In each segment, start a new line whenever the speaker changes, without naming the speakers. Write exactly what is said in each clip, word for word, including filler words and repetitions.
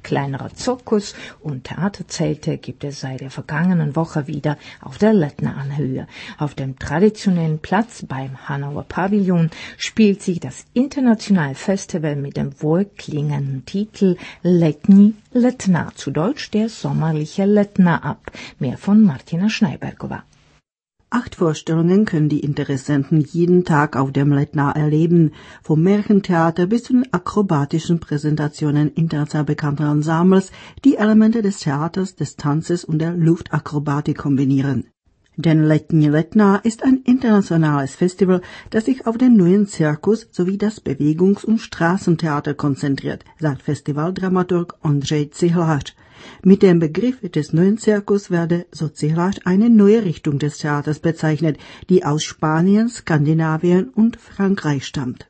kleinerer Zirkus und Theaterzelte gibt es seit der vergangenen Woche wieder auf der Lettner-Anhöhe. Auf dem traditionellen Platz beim Hanauer Pavillon spielt sich das internationale Festival mit dem wohlklingenden Titel Letní Letná, zu Deutsch der sommerliche Lettner ab. Mehr von Martina Schneibergova.
Acht Vorstellungen können die Interessenten jeden Tag auf dem Lettner erleben, vom Märchentheater bis zu den akrobatischen Präsentationen international bekannter Ensembles, die Elemente des Theaters, des Tanzes und der Luftakrobatik kombinieren. Denn Letní Letná ist ein internationales Festival, das sich auf den neuen Zirkus sowie das Bewegungs- und Straßentheater konzentriert, sagt Festivaldramaturg Ondřej Cihlář. Mit dem Begriff des neuen Zirkus werde, so Cihlář, eine neue Richtung des Theaters bezeichnet, die aus Spanien, Skandinavien und Frankreich stammt.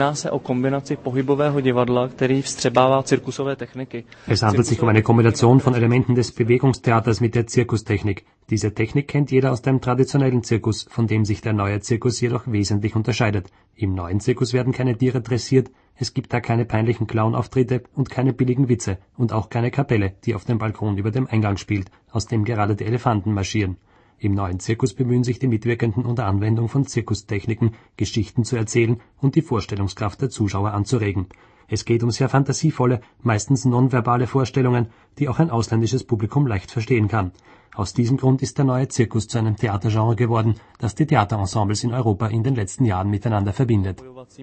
Es handelt sich um eine Kombination von Elementen des Bewegungstheaters mit der Zirkustechnik. Diese Technik kennt jeder aus dem traditionellen Zirkus, von dem sich der neue Zirkus jedoch wesentlich unterscheidet. Im neuen Zirkus werden keine Tiere dressiert, es gibt da keine peinlichen Clownauftritte und keine billigen Witze und auch keine Kapelle, die auf dem Balkon über dem Eingang spielt, aus dem gerade die Elefanten marschieren. Im neuen Zirkus bemühen sich die Mitwirkenden unter Anwendung von Zirkustechniken, Geschichten zu erzählen und die Vorstellungskraft der Zuschauer anzuregen. Es geht um sehr fantasievolle, meistens nonverbale Vorstellungen, die auch ein ausländisches Publikum leicht verstehen kann. Aus diesem Grund ist der neue Zirkus zu einem Theatergenre geworden, das die Theaterensembles in Europa in den letzten Jahren miteinander verbindet.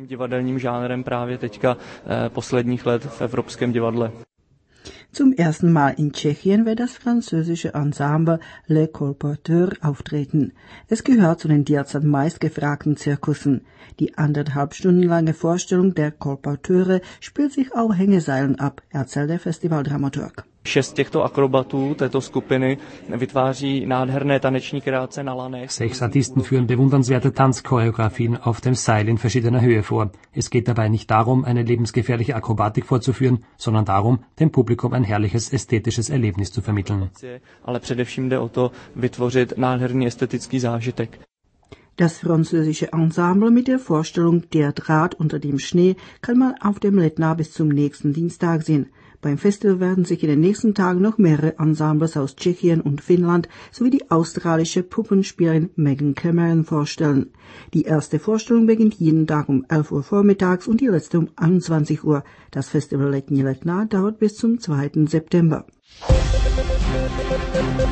Zum ersten Mal in Tschechien wird das französische Ensemble Le Colporteur auftreten. Es gehört zu den derzeit meistgefragten Zirkussen. Die anderthalb Stunden lange Vorstellung der Colporteure spielt sich auf Hängeseilen ab, erzählt der Festivaldramaturg.
Šest těchto akrobatů této skupiny vytváří nádherné taneční kreace na lanech.
Sechs Artisten führen bewundernswerte Tanzchoreografien auf dem Seil in verschiedener Höhe vor. Es geht dabei nicht darum, eine lebensgefährliche Akrobatik vorzuführen, sondern darum, dem Publikum ein herrliches ästhetisches Erlebnis zu vermitteln.
Ale především jde o to vytvořit nádherný estetický zážitek.
Das französische Ensemble mit der Vorstellung Der Draht unter dem Schnee kann man auf dem Lettner bis zum nächsten Dienstag sehen. Beim Festival werden sich in den nächsten Tagen noch mehrere Ensembles aus Tschechien und Finnland sowie die australische Puppenspielerin Megan Cameron vorstellen. Die erste Vorstellung beginnt jeden Tag um elf Uhr vormittags und die letzte um einundzwanzig Uhr. Das Festival Letní Letná dauert bis zum zweiten September.